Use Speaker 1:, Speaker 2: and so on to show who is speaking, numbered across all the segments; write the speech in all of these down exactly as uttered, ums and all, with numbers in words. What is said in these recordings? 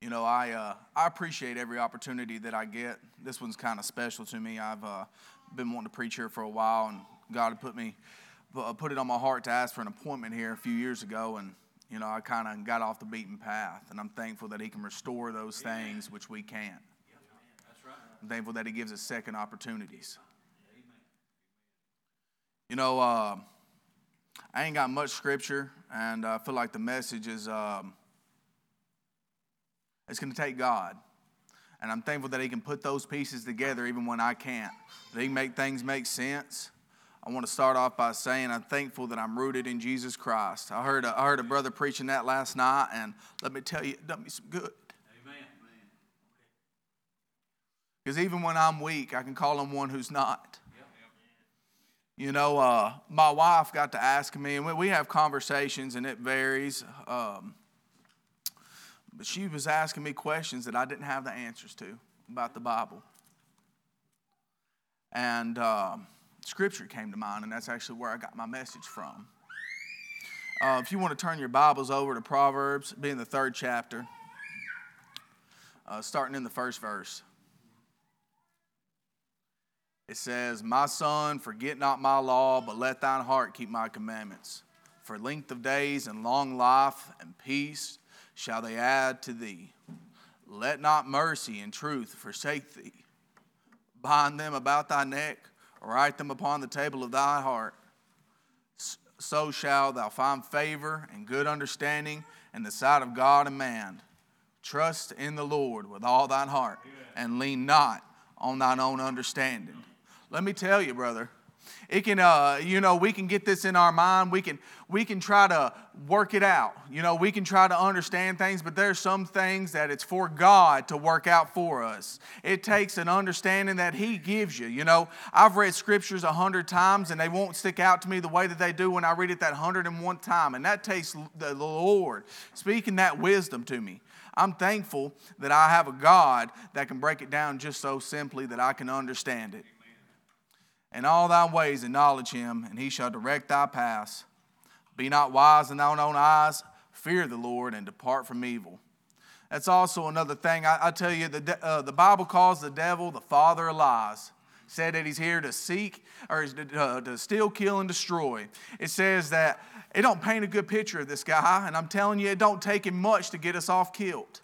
Speaker 1: You know, I uh, I appreciate every opportunity that I get. This one's kind of special to me. I've uh, been wanting to preach here for a while, and God had put me uh, put it on my heart to ask for an appointment here a few years ago, and you know, I kind of got off the beaten path, and I'm thankful that He can restore those things which we can't. I'm thankful that He gives us second opportunities. You know, uh, I ain't got much scripture, and I feel like the message is. Um, It's going to take God. And I'm thankful that He can put those pieces together even when I can't. That He can make things make sense. I want to start off by saying I'm thankful that I'm rooted in Jesus Christ. I heard a, I heard a brother preaching that last night, and let me tell you, it done me some good. Amen. Because even when I'm weak, I can call on one who's not. You know, uh, my wife got to ask me, and we have conversations, and it varies. Um, But she was asking me questions that I didn't have the answers to about the Bible. And um, Scripture came to mind, and that's actually where I got my message from. Uh, if you want to turn your Bibles over to Proverbs, being the third chapter, uh, starting in the first verse. It says, "My son, forget not my law, but let thine heart keep my commandments. For length of days and long life and peace shall they add to thee. Let not mercy and truth forsake thee. Bind them about thy neck, write them upon the table of thy heart. So shalt thou find favor and good understanding in the sight of God and man. Trust in the Lord with all thine heart, and lean not on thine own understanding." Let me tell you, brother, it can, uh, you know, we can get this in our mind. We can, we can try to work it out. You know, we can try to understand things, but there's some things that it's for God to work out for us. It takes an understanding that He gives you. You know, I've read scriptures a hundred times, and they won't stick out to me the way that they do when I read it that hundred and one time. And that takes the Lord speaking that wisdom to me. I'm thankful that I have a God that can break it down just so simply that I can understand it. "In all thy ways acknowledge Him, and He shall direct thy paths. Be not wise in thine own eyes. Fear the Lord, and depart from evil." That's also another thing. I, I tell you, the, uh, the Bible calls the devil the father of lies. It said that he's here to seek, or uh, to steal, kill, and destroy. It says that it don't paint a good picture of this guy, and I'm telling you, it don't take him much to get us off killed.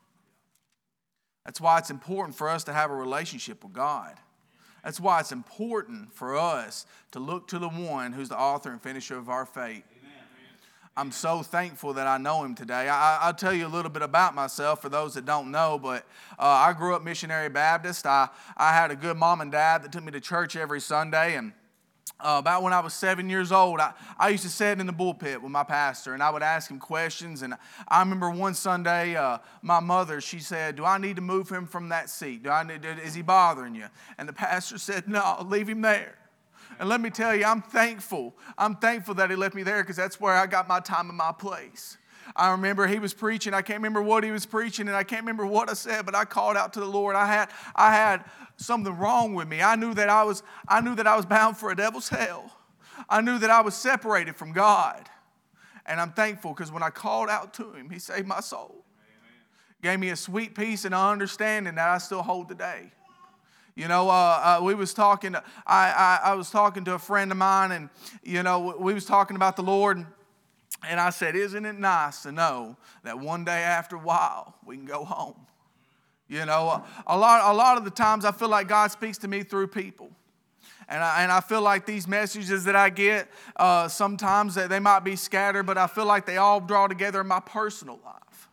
Speaker 1: That's why it's important for us to have a relationship with God. That's why it's important for us to look to the one who's the author and finisher of our faith. Amen. I'm so thankful that I know Him today. I, I'll tell you a little bit about myself for those that don't know, but uh, I grew up Missionary Baptist. I, I had a good mom and dad that took me to church every Sunday, and Uh, about when I was seven years old, I, I used to sit in the pulpit with my pastor, and I would ask him questions. And I remember one Sunday, uh, my mother, she said, "Do I need to move him from that seat? Do I need, is he bothering you?" And the pastor said, "No, leave him there." And let me tell you, I'm thankful. I'm thankful that he left me there, because that's where I got my time and my place. I remember he was preaching. I can't remember what he was preaching, and I can't remember what I said, but I called out to the Lord. I had, I had something wrong with me. I knew that I was, I knew that I was bound for a devil's hell. I knew that I was separated from God, and I'm thankful, because when I called out to Him, He saved my soul. Amen. Gave me a sweet peace and an understanding that I still hold today. You know, uh, uh, we was talking. To, I, I I was talking to a friend of mine, and you know, we was talking about the Lord. And, And I said, "Isn't it nice to know that one day after a while we can go home?" You know, a lot, a lot of the times I feel like God speaks to me through people. And I, and I feel like these messages that I get, uh, sometimes they might be scattered, but I feel like they all draw together in my personal life.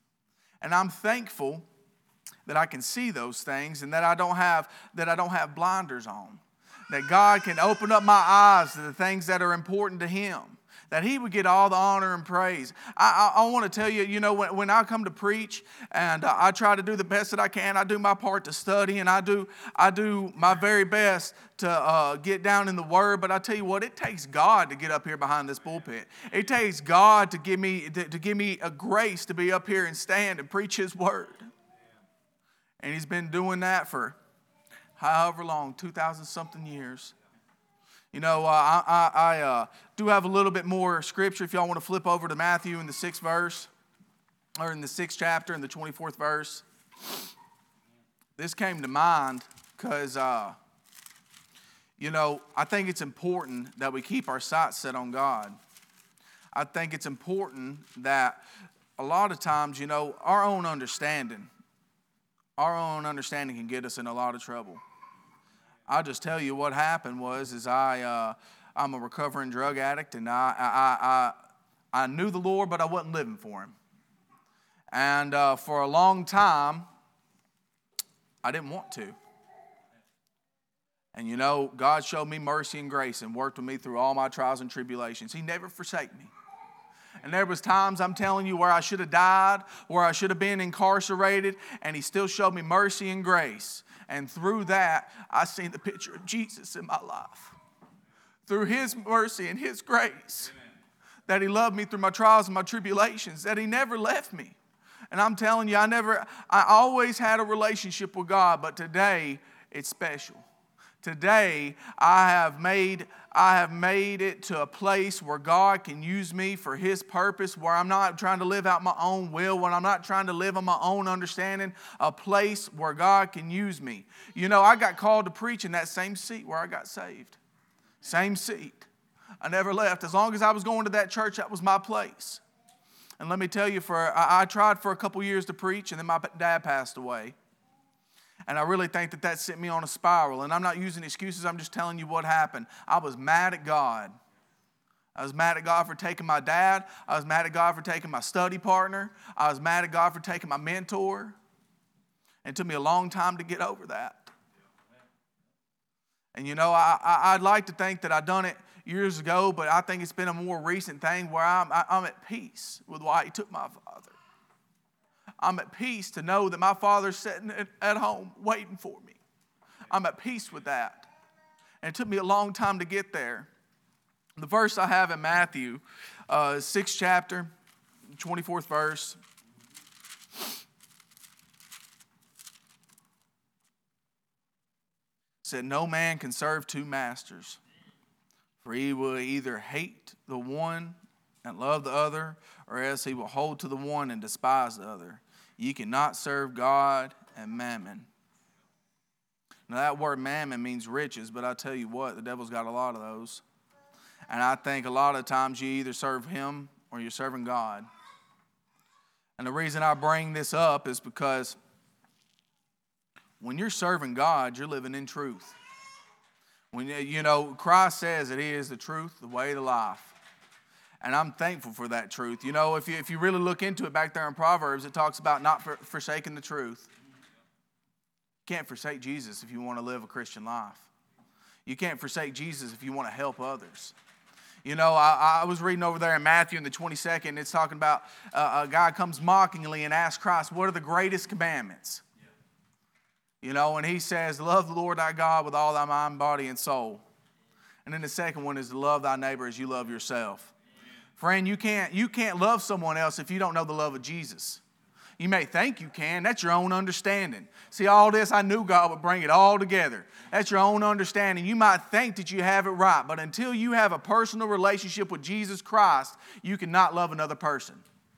Speaker 1: And I'm thankful that I can see those things, and that I don't have, that I don't have blinders on. That God can open up my eyes to the things that are important to Him. That He would get all the honor and praise. I, I, I want to tell you, you know, when, when I come to preach, and uh, I try to do the best that I can. I do my part to study, and I do I do my very best to uh, get down in the Word. But I tell you what, it takes God to get up here behind this pulpit. It takes God to give me to, to give me a grace to be up here and stand and preach His Word. And He's been doing that for however long, two thousand something years. You know, uh, I, I, I uh, do have a little bit more scripture if y'all want to flip over to Matthew in the sixth verse. or in the sixth chapter, in the twenty-fourth verse. This came to mind because, uh, you know, I think it's important that we keep our sights set on God. I think it's important that a lot of times, you know, our own understanding, our own understanding can get us in a lot of trouble. I'll just tell you what happened was, is I, uh, I'm a recovering drug addict, and I, I, I, I knew the Lord, but I wasn't living for Him. And uh, for a long time, I didn't want to. And you know, God showed me mercy and grace and worked with me through all my trials and tribulations. He never forsake me. And there was times, I'm telling you, where I should have died, where I should have been incarcerated, and He still showed me mercy and grace. And through that, I seen the picture of Jesus in my life. Through His mercy and His grace. Amen. That He loved me through my trials and my tribulations. That He never left me. And I'm telling you, I never, I always had a relationship with God, but today it's special. Today, I have made I have made it to a place where God can use me for His purpose, where I'm not trying to live out my own will, when I'm not trying to live on my own understanding, a place where God can use me. You know, I got called to preach in that same seat where I got saved. Same seat. I never left. As long as I was going to that church, that was my place. And let me tell you, for I, I tried for a couple years to preach, and then my dad passed away. And I really think that that sent me on a spiral. And I'm not using excuses. I'm just telling you what happened. I was mad at God. I was mad at God for taking my dad. I was mad at God for taking my study partner. I was mad at God for taking my mentor. And it took me a long time to get over that. And you know, I, I, I'd like to think that I'd done it years ago, but I think it's been a more recent thing where I'm, I, I'm at peace with why He took my father. I'm at peace to know that my Father's sitting at home waiting for me. I'm at peace with that. And it took me a long time to get there. The verse I have in Matthew, uh, sixth chapter, twenty-fourth verse. Said, no man can serve two masters, for he will either hate the one and love the other, or else he will hold to the one and despise the other. You cannot serve God and mammon. Now that word mammon means riches, but I tell you what, the devil's got a lot of those. And I think a lot of times you either serve him or you're serving God. And the reason I bring this up is because when you're serving God, you're living in truth. When you know, Christ says that He is the truth, the way, the life. And I'm thankful for that truth. You know, if you, if you really look into it back there in Proverbs, it talks about not for, forsaking the truth. You can't forsake Jesus if you want to live a Christian life. You can't forsake Jesus if you want to help others. You know, I, I was reading over there in Matthew in the twenty-second, it's talking about uh, a guy comes mockingly and asks Christ, what are the greatest commandments? You know, and He says, love the Lord thy God with all thy mind, body, and soul. And then the second one is to love thy neighbor as you love yourself. Friend, you can't, you can't love someone else if you don't know the love of Jesus. You may think you can. That's your own understanding. See, all this, I knew God would bring it all together. That's your own understanding. You might think that you have it right, but until you have a personal relationship with Jesus Christ, you cannot love another person.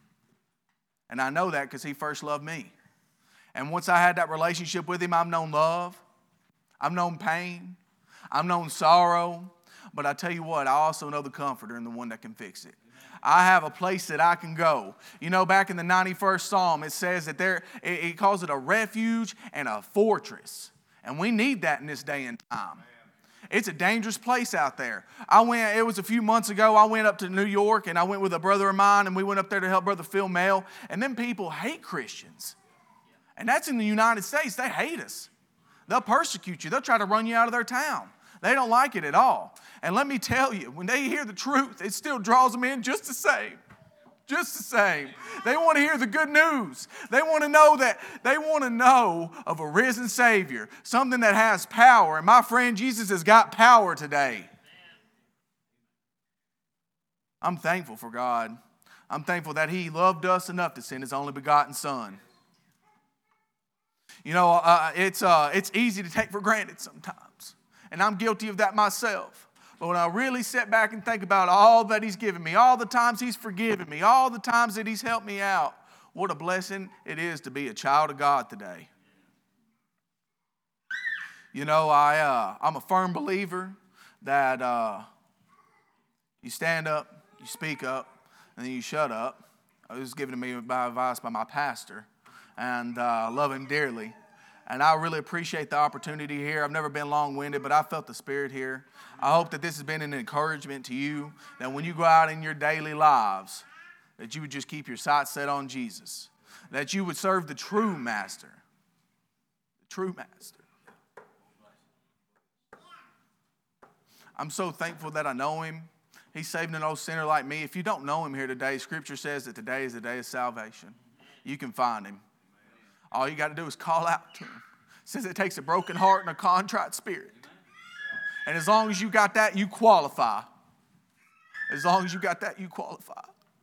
Speaker 1: And I know that because He first loved me. And once I had that relationship with Him, I've known love. I've known pain. I've known sorrow. But I tell you what, I also know the Comforter and the one that can fix it. I have a place that I can go. You know, back in the ninety-first Psalm, it says that there, it, it calls it a refuge and a fortress. And we need that in this day and time. It's a dangerous place out there. I went, it was a few months ago, I went up to New York and I went with a brother of mine and we went up there to help Brother Phil Mail. And them people hate Christians. And that's in the United States. They hate us. They'll persecute you. They'll try to run you out of their town. They don't like it at all. And let me tell you, when they hear the truth, it still draws them in just the same. Just the same. They want to hear the good news. They want to know that they want to know of a risen Savior, something that has power. And my friend, Jesus has got power today. I'm thankful for God. I'm thankful that He loved us enough to send His only begotten Son. You know, uh, it's uh, it's easy to take for granted sometimes. And I'm guilty of that myself. But when I really sit back and think about all that He's given me, all the times He's forgiven me, all the times that He's helped me out, What a blessing it is to be a child of God today. You know, I, uh, I'm a firm believer that uh, you stand up, you speak up, and then you shut up. It was given to me by advice by my pastor, and uh, I love him dearly. And I really appreciate the opportunity here. I've never been long-winded, but I felt the Spirit here. I hope that this has been an encouragement to you, that when you go out in your daily lives, that you would just keep your sights set on Jesus, that you would serve the true master, the true master. I'm so thankful that I know him. He saved an old sinner like me. If you don't know him here today, Scripture says that today is the day of salvation. You can find him. All you got to do is call out to him. It says it takes a broken heart and a contrite spirit. And as long as you got that, you qualify. As long as you got that, you qualify.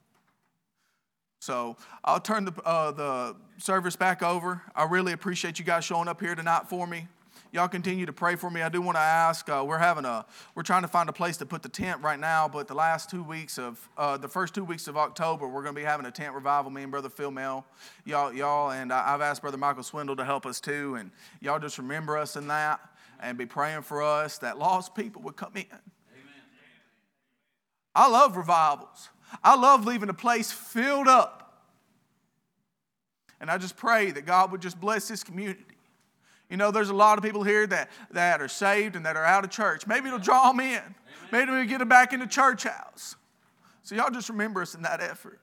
Speaker 1: So I'll turn the, uh, the service back over. I really appreciate you guys showing up here tonight for me. Y'all continue to pray for me. I do want to ask, uh, we're having a, we're trying to find a place to put the tent right now, but the last two weeks of, uh, the first two weeks of October, we're going to be having a tent revival, me and Brother Phil Mel, y'all, y'all, and I've asked Brother Michael Swindle to help us too, and y'all just remember us in that, and be praying for us that lost people would come in. Amen. I love revivals. I love leaving a place filled up, and I just pray that God would just bless this community. You know, there's a lot of people here that, that are saved and that are out of church. Maybe it'll draw them in. Maybe we'll get them back in the church house. So y'all just remember us in that effort.